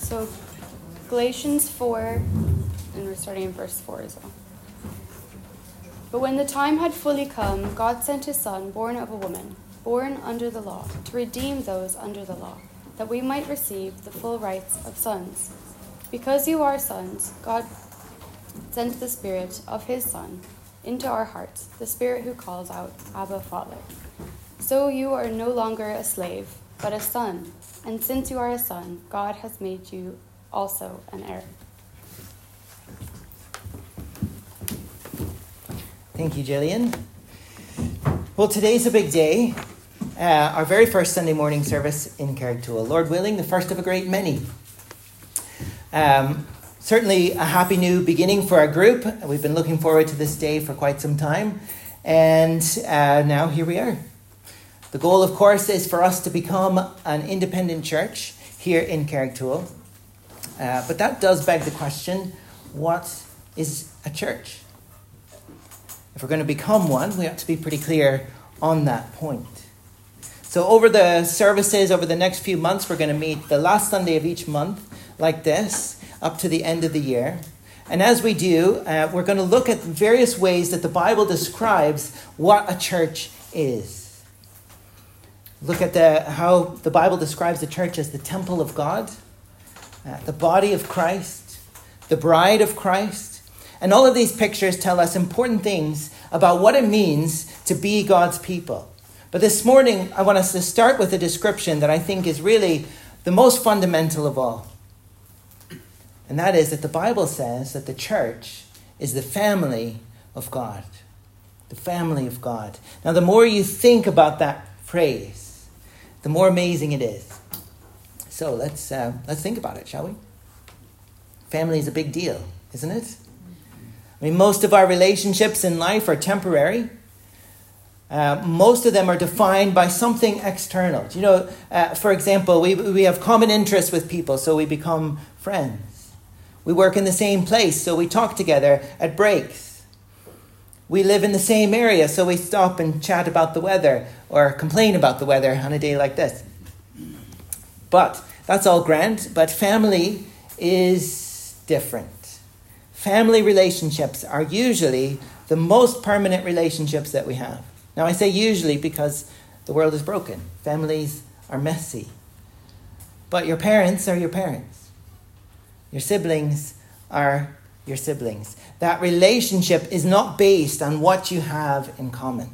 So Galatians 4, and we're starting in verse 4 as well. But when the time had fully come, God sent his Son, born of a woman, born under the law, to redeem those under the law, that we might receive the full rights of sons. Because you are sons, God sent the Spirit of his Son into our hearts, the Spirit who calls out, Abba, Father. So you are no longer a slave, but a son. And since you are a son, God has made you also an heir. Thank you, Gillian. Well, today's a big day. Our very first Sunday morning service in Carrigtwohill. Lord willing, the first of a great many. Certainly a happy new beginning for our group. We've been looking forward to this day for quite some time. And now here we are. The goal, of course, is for us to become an independent church here in Carrigtwohill. But that does beg the question, what is a church? If we're going to become one, we have to be pretty clear on that point. So over the services, over the next few months, we're going to meet the last Sunday of each month like this, up to the end of the year. And as we do, we're going to look at various ways that the Bible describes what a church is. Look at how the Bible describes the church as the temple of God, the body of Christ, the bride of Christ. And all of these pictures tell us important things about what it means to be God's people. But this morning, I want us to start with a description that I think is really the most fundamental of all. And that is that the Bible says that the church is the family of God. The family of God. Now, the more you think about that phrase, the more amazing it is. So let's think about it, shall we? Family is a big deal, isn't it? I mean, most of our relationships in life are temporary. Most of them are defined by something external. You know, for example, we have common interests with people, so we become friends. We work in the same place, so we talk together at breaks. We live in the same area, so we stop and chat about the weather or complain about the weather on a day like this. But that's all grand, but family is different. Family relationships are usually the most permanent relationships that we have. Now, I say usually because the world is broken. Families are messy. But your parents are your parents. Your siblings are your siblings. That relationship is not based on what you have in common.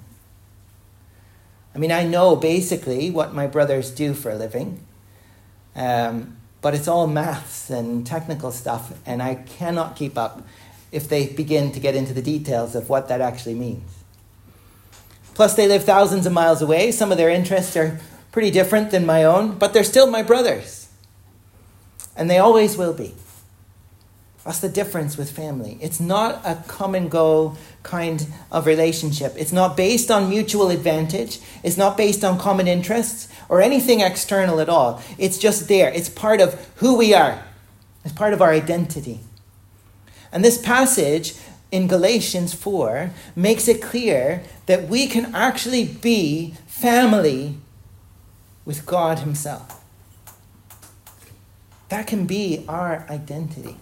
I mean, I know basically what my brothers do for a living. But it's all maths and technical stuff, and I cannot keep up if they begin to get into the details of what that actually means. Plus, they live thousands of miles away. Some of their interests are pretty different than my own, but they're still my brothers. And they always will be. That's the difference with family. It's not a come and go kind of relationship. It's not based on mutual advantage. It's not based on common interests or anything external at all. It's just there. It's part of who we are. It's part of our identity. And this passage in Galatians 4 makes it clear that we can actually be family with God himself. That can be our identity.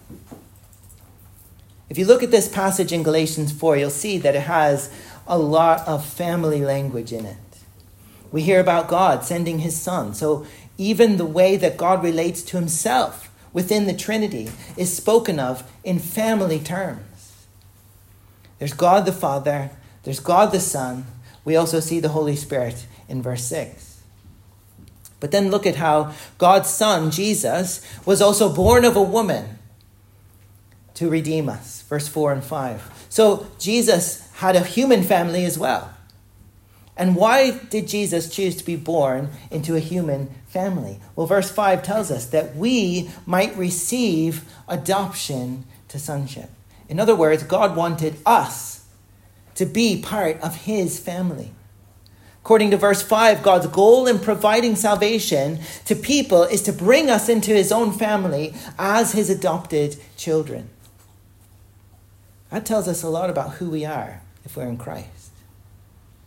If you look at this passage in Galatians 4, you'll see that it has a lot of family language in it. We hear about God sending his Son. So even the way that God relates to himself within the Trinity is spoken of in family terms. There's God the Father. There's God the Son. We also see the Holy Spirit in verse 6. But then look at how God's Son, Jesus, was also born of a woman to redeem us. Verse 4 and 5. So Jesus had a human family as well. And why did Jesus choose to be born into a human family? Well, verse 5 tells us that we might receive adoption to sonship. In other words, God wanted us to be part of his family. According to verse 5, God's goal in providing salvation to people is to bring us into his own family as his adopted children. That tells us a lot about who we are if we're in Christ.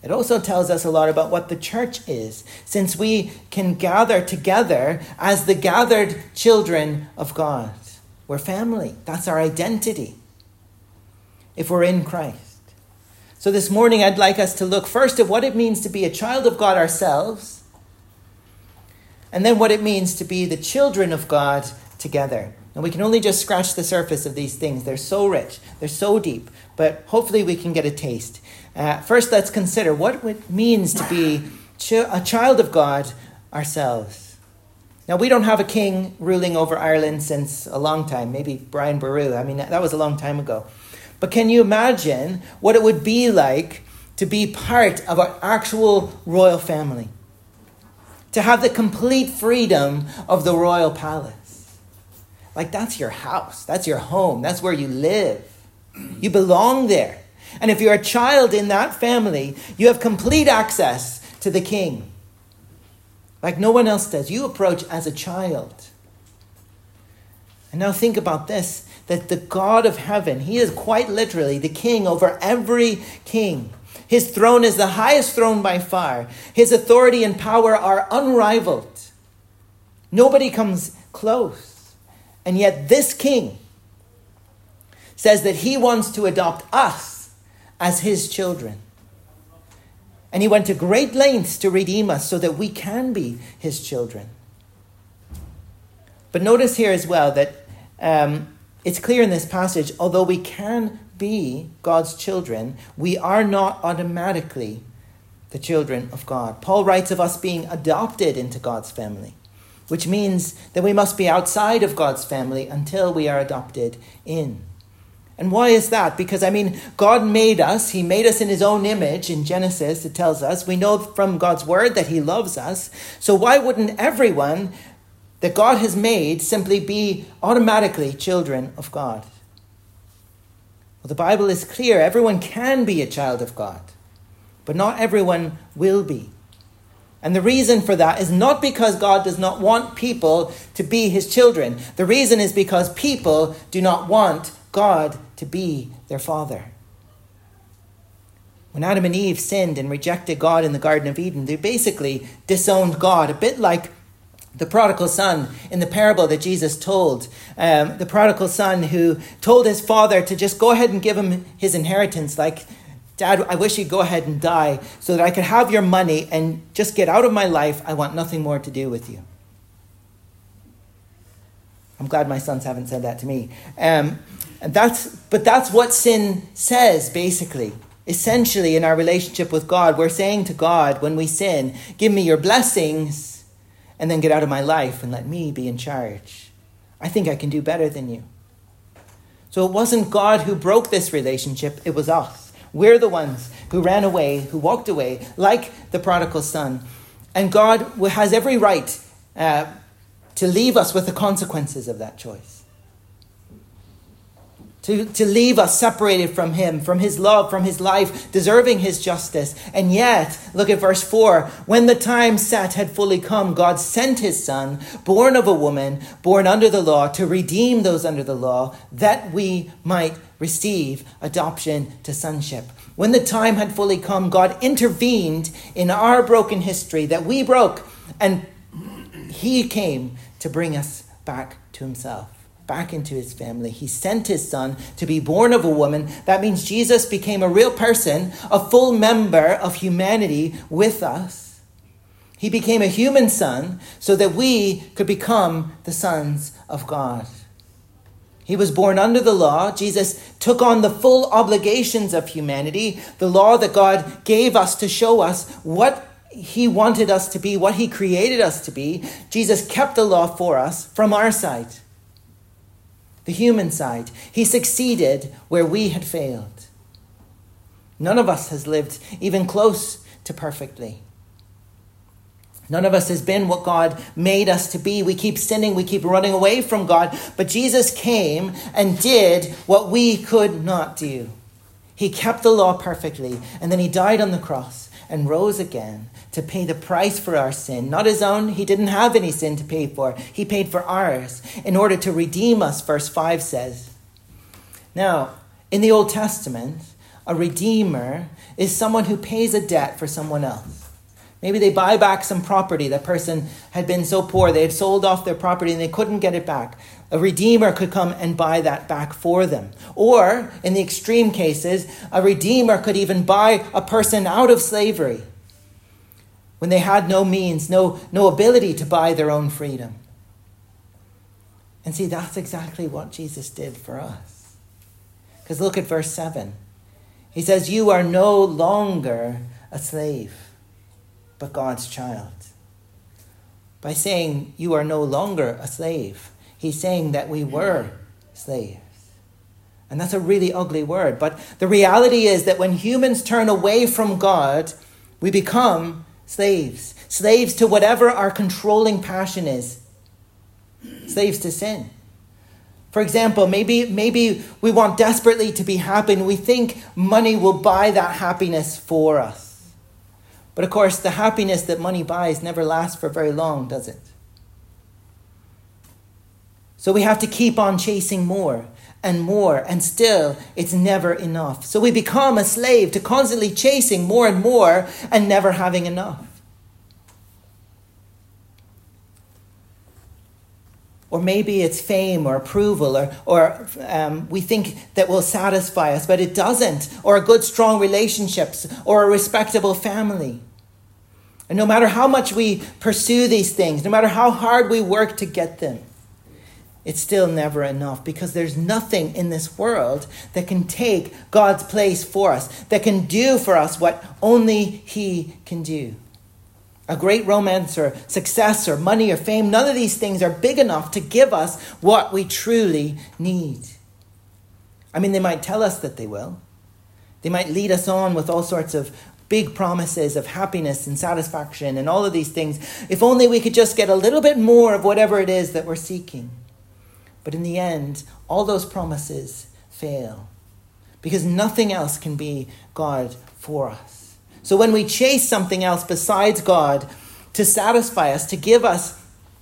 It also tells us a lot about what the church is, since we can gather together as the gathered children of God. We're family. That's our identity if we're in Christ. So this morning I'd like us to look first at what it means to be a child of God ourselves, and then what it means to be the children of God together. And we can only just scratch the surface of these things. They're so rich, they're so deep, but hopefully we can get a taste. First, let's consider what it means to be a child of God ourselves. Now, we don't have a king ruling over Ireland since a long time, maybe Brian Boru. I mean, that was a long time ago. But can you imagine what it would be like to be part of an actual royal family? To have the complete freedom of the royal palace. Like, that's your house, that's your home, that's where you live. You belong there. And if you're a child in that family, you have complete access to the king. Like no one else does. You approach as a child. And now think about this, that the God of heaven, he is quite literally the king over every king. His throne is the highest throne by far. His authority and power are unrivaled. Nobody comes close. And yet this king says that he wants to adopt us as his children. And he went to great lengths to redeem us so that we can be his children. But notice here as well that it's clear in this passage, although we can be God's children, we are not automatically the children of God. Paul writes of us being adopted into God's family, which means that we must be outside of God's family until we are adopted in. And why is that? Because, God made us. He made us in his own image. In Genesis, it tells us. We know from God's word that he loves us. So why wouldn't everyone that God has made simply be automatically children of God? Well, the Bible is clear. Everyone can be a child of God, but not everyone will be. And the reason for that is not because God does not want people to be his children. The reason is because people do not want God to be their father. When Adam and Eve sinned and rejected God in the Garden of Eden, they basically disowned God, a bit like the prodigal son in the parable that Jesus told. The prodigal son who told his father to just go ahead and give him his inheritance, like, Dad, I wish you'd go ahead and die so that I could have your money and just get out of my life. I want nothing more to do with you. I'm glad my sons haven't said that to me. But that's what sin says, basically. Essentially, in our relationship with God, we're saying to God when we sin, give me your blessings and then get out of my life and let me be in charge. I think I can do better than you. So it wasn't God who broke this relationship, it was us. We're the ones who ran away, who walked away, like the prodigal son. And God has every right to leave us with the consequences of that choice. To leave us separated from him, from his love, from his life, deserving his justice. And yet, look at verse 4. When the time set had fully come, God sent his son, born of a woman, born under the law, to redeem those under the law, that we might receive adoption to sonship. When the time had fully come, God intervened in our broken history that we broke, and he came to bring us back to himself, back into his family. He sent his son to be born of a woman. That means Jesus became a real person, a full member of humanity with us. He became a human son so that we could become the sons of God. He was born under the law. Jesus took on the full obligations of humanity, the law that God gave us to show us what he wanted us to be, what he created us to be. Jesus kept the law for us from our side, the human side. He succeeded where we had failed. None of us has lived even close to perfectly. None of us has been what God made us to be. We keep sinning. We keep running away from God. But Jesus came and did what we could not do. He kept the law perfectly. And then he died on the cross and rose again to pay the price for our sin. Not his own. He didn't have any sin to pay for. He paid for ours in order to redeem us, verse 5 says. Now, in the Old Testament, A redeemer is someone who pays a debt for someone else. Maybe they buy back some property. That person had been so poor, they had sold off their property and they couldn't get it back. A redeemer could come and buy that back for them. Or, in the extreme cases, a redeemer could even buy a person out of slavery when they had no means, no ability to buy their own freedom. And see, that's exactly what Jesus did for us. Because look at verse 7. He says, you are no longer a slave, but God's child. By saying you are no longer a slave, he's saying that we were slaves. And that's a really ugly word. But the reality is that when humans turn away from God, we become slaves. Slaves to whatever our controlling passion is. Slaves to sin. For example, maybe we want desperately to be happy and we think money will buy that happiness for us. But of course, the happiness that money buys never lasts for very long, does it? So we have to keep on chasing more, and still it's never enough. So we become a slave to constantly chasing more and more and never having enough. Or maybe it's fame or approval or we think that will satisfy us, but it doesn't. Or a good, strong relationships or a respectable family. And no matter how much we pursue these things, no matter how hard we work to get them, it's still never enough because there's nothing in this world that can take God's place for us, that can do for us what only he can do. A great romance or success or money or fame, none of these things are big enough to give us what we truly need. I mean, they might tell us that they will. They might lead us on with all sorts of big promises of happiness and satisfaction and all of these things. If only we could just get a little bit more of whatever it is that we're seeking. But in the end, all those promises fail because nothing else can be God for us. So when we chase something else besides God to satisfy us, to give us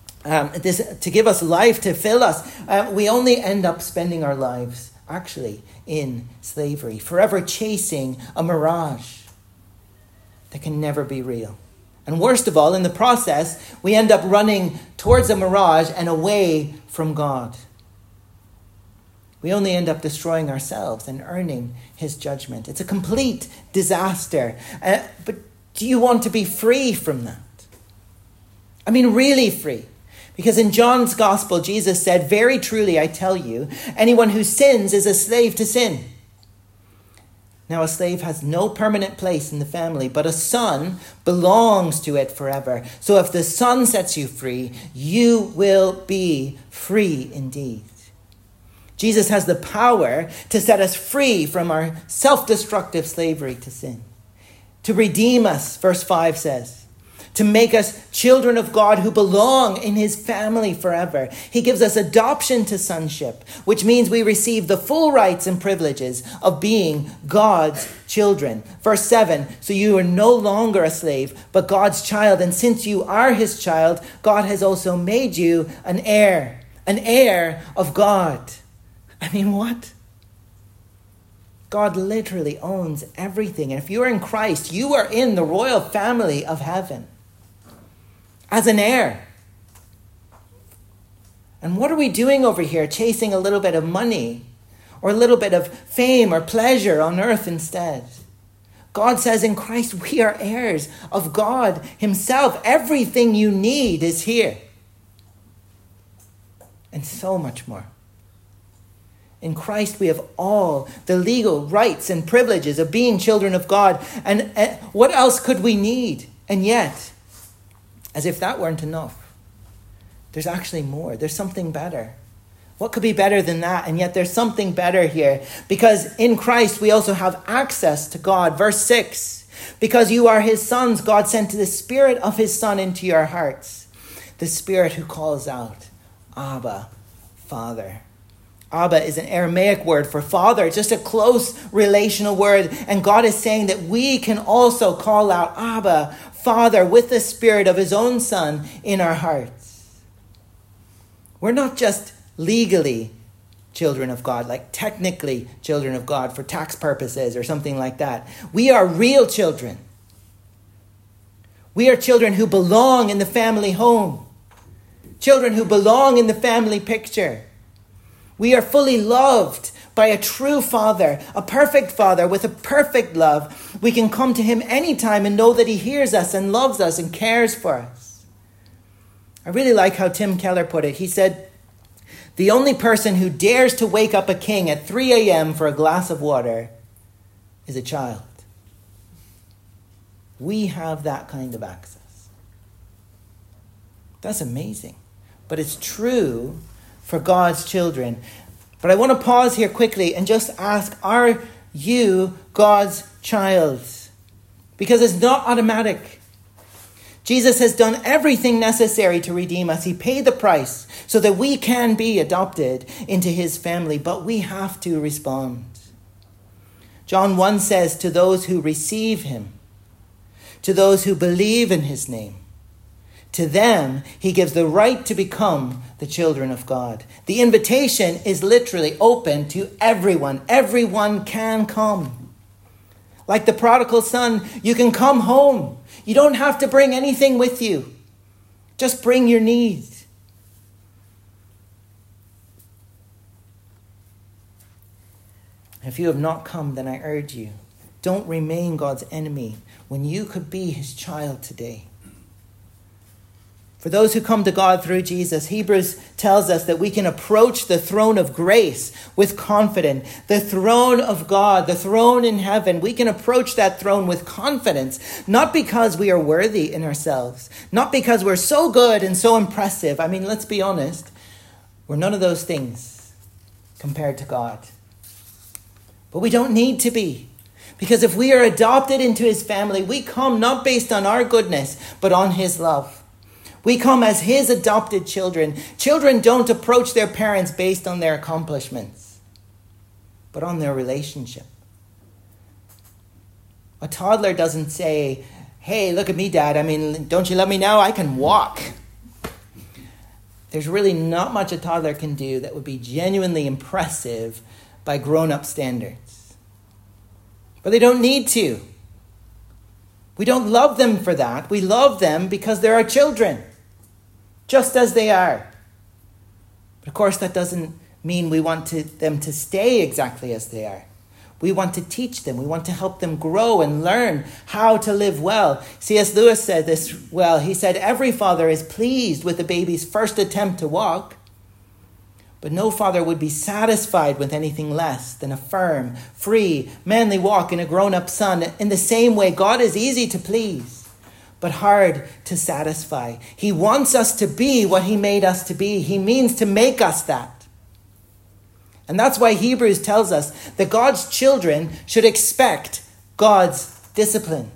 life, to fill us, we only end up spending our lives actually in slavery, forever chasing a mirage that can never be real. And worst of all, in the process, we end up running towards a mirage and away from God. We only end up destroying ourselves and earning his judgment. It's a complete disaster. But do you want to be free from that? I mean, really free. Because in John's gospel, Jesus said, very truly, I tell you, anyone who sins is a slave to sin. Now, a slave has no permanent place in the family, but a son belongs to it forever. So if the son sets you free, you will be free indeed. Jesus has the power to set us free from our self-destructive slavery to sin. To redeem us, verse 5 says. To make us children of God who belong in his family forever. He gives us adoption to sonship, which means we receive the full rights and privileges of being God's children. Verse 7, so you are no longer a slave, but God's child. And since you are his child, God has also made you an heir of God. I mean, what? God literally owns everything. And if you are in Christ, you are in the royal family of heaven as an heir. And what are we doing over here? Chasing a little bit of money or a little bit of fame or pleasure on earth instead. God says in Christ, we are heirs of God himself. Everything you need is here. And so much more. In Christ, we have all the legal rights and privileges of being children of God. And what else could we need? And yet, as if that weren't enough, there's actually more. There's something better. What could be better than that? And yet there's something better here. Because in Christ, we also have access to God. Verse 6, because you are his sons, God sent the Spirit of his Son into your hearts. The Spirit who calls out, Abba, Father. Abba is an Aramaic word for father, just a close relational word. And God is saying that we can also call out Abba, Father, with the Spirit of his own Son in our hearts. We're not just legally children of God, like technically children of God for tax purposes or something like that. We are real children. We are children who belong in the family home. Children who belong in the family picture. We are fully loved by a true Father, a perfect Father with a perfect love. We can come to him anytime and know that he hears us and loves us and cares for us. I really like how Tim Keller put it. He said, the only person who dares to wake up a king at 3 a.m. for a glass of water is a child. We have that kind of access. That's amazing. But it's true for God's children. But I want to pause here quickly and just ask, are you God's child? Because it's not automatic. Jesus has done everything necessary to redeem us. He paid the price so that we can be adopted into his family, but we have to respond. John 1 says, to those who receive him, to those who believe in his name, to them he gives the right to become the children of God. The invitation is literally open to everyone. Everyone can come. Like the prodigal son, you can come home. You don't have to bring anything with you. Just bring your needs. If you have not come, then I urge you, don't remain God's enemy when you could be his child today. For those who come to God through Jesus, Hebrews tells us that we can approach the throne of grace with confidence. The throne of God, the throne in heaven, we can approach that throne with confidence, not because we are worthy in ourselves, not because we're so good and so impressive. I mean, let's be honest, we're none of those things compared to God. But we don't need to be. Because if we are adopted into his family, we come not based on our goodness, but on his love. We come as his adopted children. Children don't approach their parents based on their accomplishments, but on their relationship. A toddler doesn't say, hey, look at me, Dad. I mean, don't you love me now? I can walk. There's really not much a toddler can do that would be genuinely impressive by grown-up standards. But they don't need to. We don't love them for that. We love them because they're our children, just as they are. But of course, that doesn't mean we want them to stay exactly as they are. We want to teach them. We want to help them grow and learn how to live well. C.S. Lewis said this well. He said, every father is pleased with the baby's first attempt to walk, but no father would be satisfied with anything less than a firm, free, manly walk in a grown-up son. In the same way, God is easy to please, but hard to satisfy. He wants us to be what he made us to be. He means to make us that. And that's why Hebrews tells us that God's children should expect God's discipline.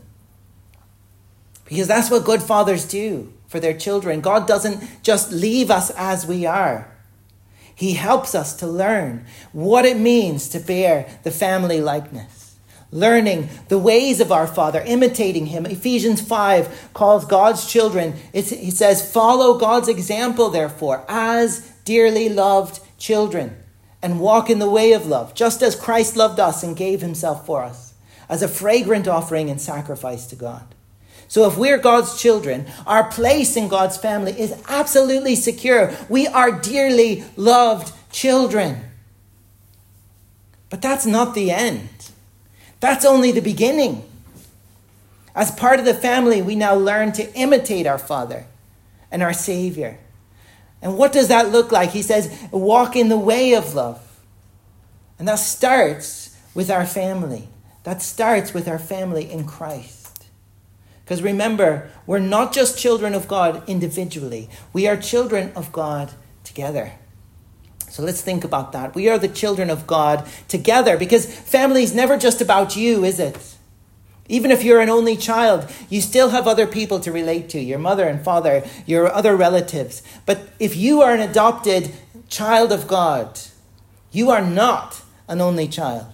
Because that's what good fathers do for their children. God doesn't just leave us as we are. He helps us to learn what it means to bear the family likeness. Learning the ways of our Father, imitating him. Ephesians 5 calls God's children, he says, follow God's example, therefore, as dearly loved children, and walk in the way of love, just as Christ loved us and gave himself for us, as a fragrant offering and sacrifice to God. So if we're God's children, our place in God's family is absolutely secure. We are dearly loved children. But that's not the end. That's only the beginning. As part of the family, we now learn to imitate our Father and our Savior. And what does that look like? He says, walk in the way of love. And that starts with our family. That starts with our family in Christ. Because remember, we're not just children of God individually. We are children of God together. So let's think about that. We are the children of God together, because family is never just about you, is it? Even if you're an only child, you still have other people to relate to, your mother and father, your other relatives. But if you are an adopted child of God, you are not an only child.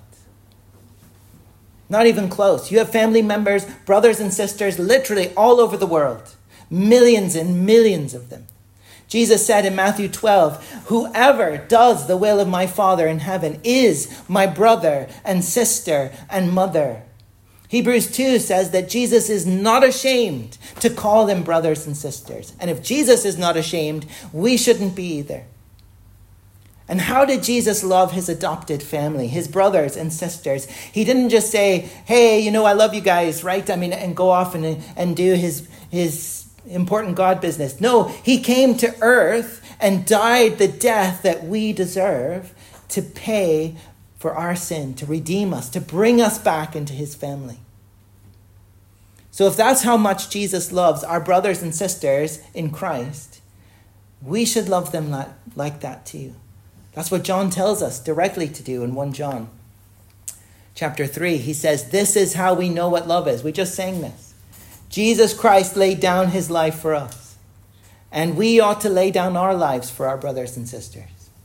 Not even close. You have family members, brothers and sisters, literally all over the world. Millions and millions of them. Jesus said in Matthew 12, whoever does the will of my Father in heaven is my brother and sister and mother. Hebrews 2 says that Jesus is not ashamed to call them brothers and sisters. And if Jesus is not ashamed, we shouldn't be either. And how did Jesus love his adopted family, his brothers and sisters? He didn't just say, hey, I love you guys, right? And go off and do his important God business. No, he came to earth and died the death that we deserve to pay for our sin, to redeem us, to bring us back into his family. So if that's how much Jesus loves our brothers and sisters in Christ, we should love them like that too. That's what John tells us directly to do in 1 John chapter 3. He says, this is how we know what love is. We just sang this. Jesus Christ laid down his life for us, and we ought to lay down our lives for our brothers and sisters.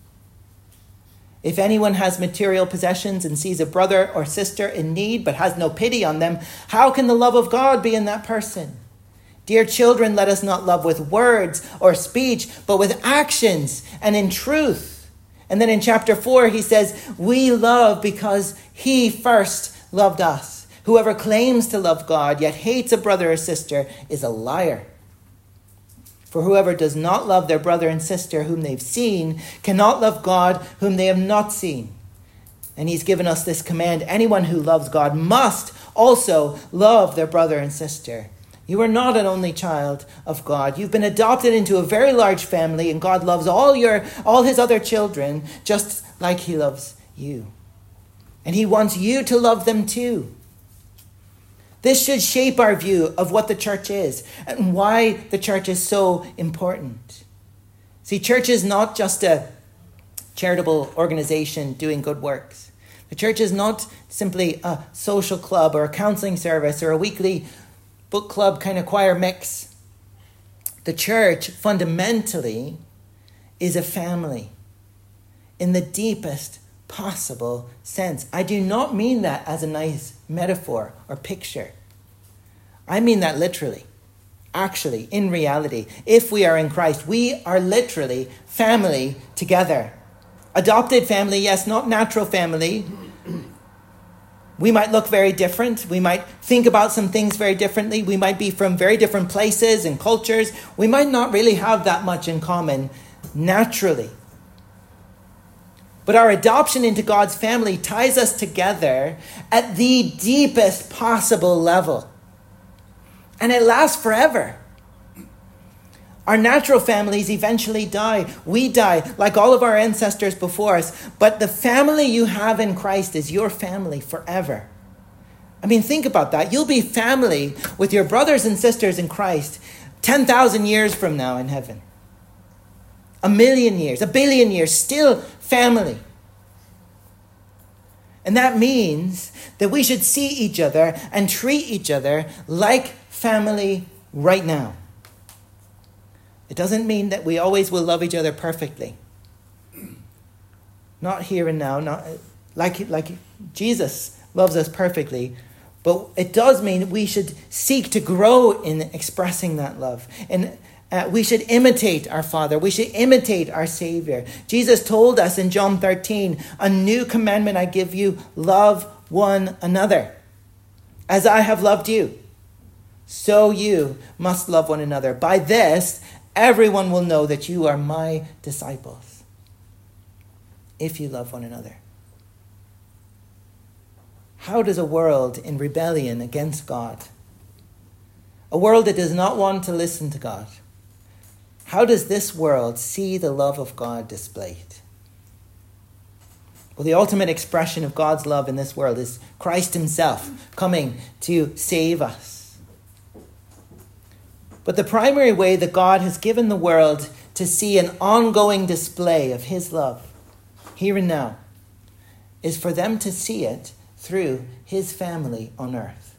If anyone has material possessions and sees a brother or sister in need but has no pity on them, how can the love of God be in that person? Dear children, let us not love with words or speech, but with actions and in truth. And then in chapter 4, he says, we love because he first loved us. Whoever claims to love God yet hates a brother or sister is a liar. For whoever does not love their brother and sister whom they've seen cannot love God whom they have not seen. And he's given us this command: anyone who loves God must also love their brother and sister. You are not an only child of God. You've been adopted into a very large family, and God loves all his other children just like he loves you. And he wants you to love them too. This should shape our view of what the church is and why the church is so important. See, church is not just a charitable organization doing good works. The church is not simply a social club or a counseling service or a weekly book club kind of choir mix. The church fundamentally is a family in the deepest possible sense. I do not mean that as a nice metaphor or picture. I mean that literally. Actually, in reality, if we are in Christ, we are literally family together. Adopted family, yes, not natural family. We might look very different. We might think about some things very differently. We might be from very different places and cultures. We might not really have that much in common naturally. But our adoption into God's family ties us together at the deepest possible level. And it lasts forever. Our natural families eventually die. We die, like all of our ancestors before us. But the family you have in Christ is your family forever. I mean, think about that. You'll be family with your brothers and sisters in Christ 10,000 years from now in heaven. 1,000,000 years, 1,000,000,000 years, still family. And that means that we should see each other and treat each other like family right now. It doesn't mean that we always will love each other perfectly. Not here and now, not like Jesus loves us perfectly. But it does mean that we should seek to grow in expressing that love. And we should imitate our Father. We should imitate our Savior. Jesus told us in John 13, a new commandment I give you, love one another. As I have loved you, so you must love one another. By this, everyone will know that you are my disciples, if you love one another. How does a world in rebellion against God, a world that does not want to listen to God, how does this world see the love of God displayed? Well, the ultimate expression of God's love in this world is Christ himself coming to save us. But the primary way that God has given the world to see an ongoing display of his love here and now is for them to see it through his family on earth.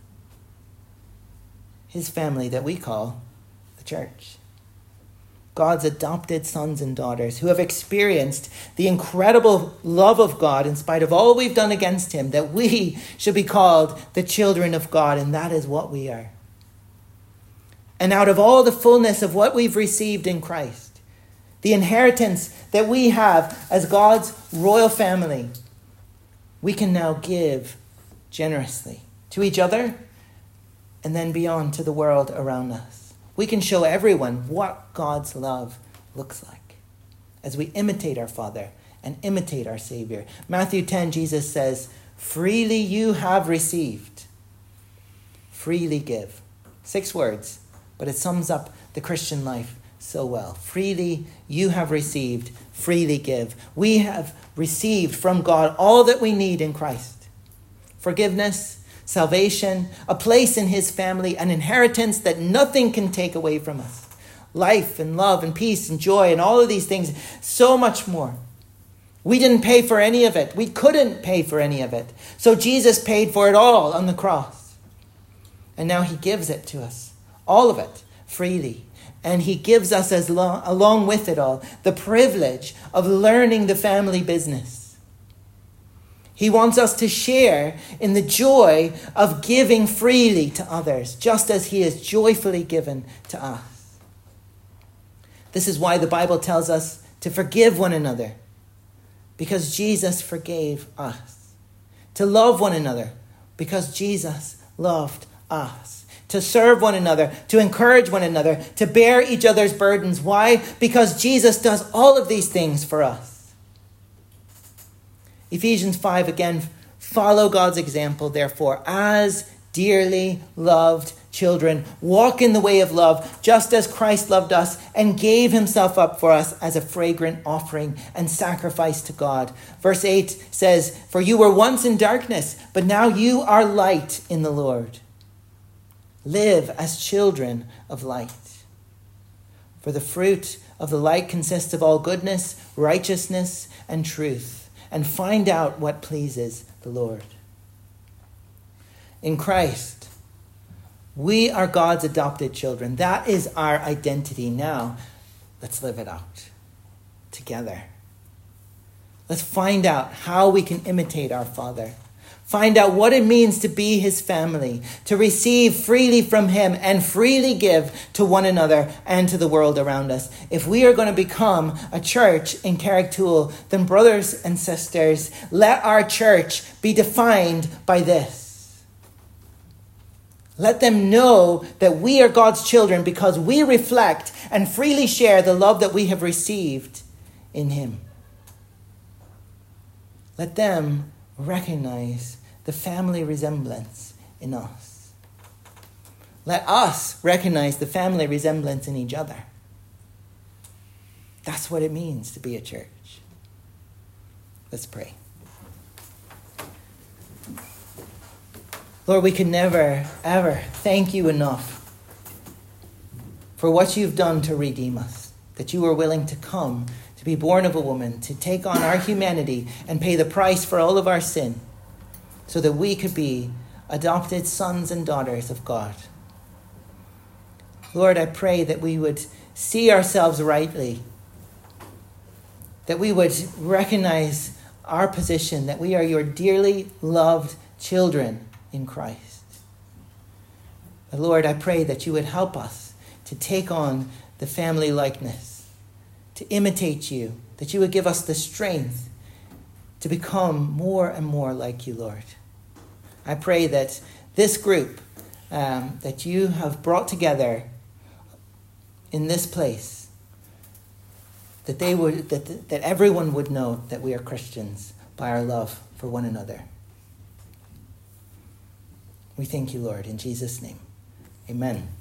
His family that we call the church. God's adopted sons and daughters who have experienced the incredible love of God in spite of all we've done against him, that we should be called the children of God, and that is what we are. And out of all the fullness of what we've received in Christ, the inheritance that we have as God's royal family, we can now give generously to each other and then beyond to the world around us. We can show everyone what God's love looks like as we imitate our Father and imitate our Savior. Matthew 10, Jesus says, freely you have received, freely give. 6 words, but it sums up the Christian life so well. Freely you have received, freely give. We have received from God all that we need in Christ. Forgiveness, salvation, a place in his family, an inheritance that nothing can take away from us. Life and love and peace and joy and all of these things, so much more. We didn't pay for any of it. We couldn't pay for any of it. So Jesus paid for it all on the cross. And now he gives it to us, all of it, freely. And he gives us, along with it all, the privilege of learning the family business. He wants us to share in the joy of giving freely to others, just as he has joyfully given to us. This is why the Bible tells us to forgive one another, because Jesus forgave us. To love one another, because Jesus loved us. To serve one another, to encourage one another, to bear each other's burdens. Why? Because Jesus does all of these things for us. Ephesians 5 again, follow God's example, therefore, as dearly loved children. Walk in the way of love, just as Christ loved us and gave himself up for us as a fragrant offering and sacrifice to God. Verse 8 says, for you were once in darkness, but now you are light in the Lord. Live as children of light. For the fruit of the light consists of all goodness, righteousness, and truth. And find out what pleases the Lord. In Christ, we are God's adopted children. That is our identity now. Let's live it out together. Let's find out how we can imitate our Father. Find out what it means to be his family, to receive freely from him and freely give to one another and to the world around us. If we are going to become a church in Carrigtwohill, then brothers and sisters, let our church be defined by this. Let them know that we are God's children because we reflect and freely share the love that we have received in him. Let them recognize the family resemblance in us. Let us recognize the family resemblance in each other. That's what it means to be a church. Let's pray. Lord, we can never, ever thank you enough for what you've done to redeem us, that you were willing to come, to be born of a woman, to take on our humanity and pay the price for all of our sin so that we could be adopted sons and daughters of God. Lord, I pray that we would see ourselves rightly, that we would recognize our position, that we are your dearly loved children in Christ. But Lord, I pray that you would help us to take on the family likeness, to imitate you, that you would give us the strength to become more and more like you, Lord. I pray that this group that you have brought together in this place, that that everyone would know that we are Christians by our love for one another. We thank you, Lord, in Jesus' name. Amen.